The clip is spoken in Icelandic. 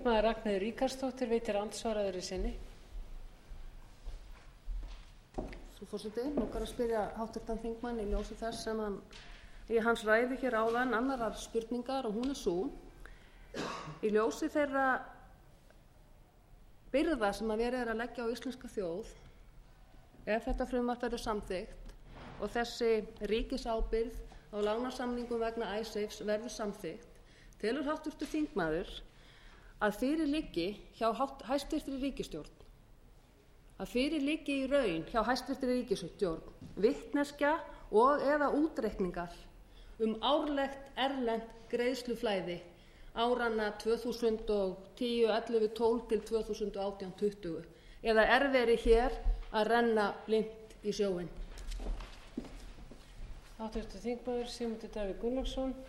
þingmaður Ragnheiður Ríkharðsdóttir veitir andsvar öðru sinni. Frú forseti, nú kann að spyrja háttvirtan þingmann í ljósi þess sem hann í hans ræðu hér áðan annarar spurningar, og hún er sú: í ljósi þeirra byrða sem verið er að leggja á íslenska þjóð ef þetta frumvarp verður samþykkt og þessi ríkisábyrgð á lánasamningum vegna Icesave verður samþykkt, telur háttvirtur þingmaður að fyrir liggi hjá hæstvirtri ríkisstjórn, að fyrir liggi í raun hjá hæstvirtri ríkisstjórn vitneskja og eða útreikningar árlegt erlent greiðsluflæði áranna 2010, 11, 12 til 2018, 20, eða er verið hér að renna blint í sjóinn? Háttvirtur þingmaður Sigmundur Davíð Gunnlaugsson.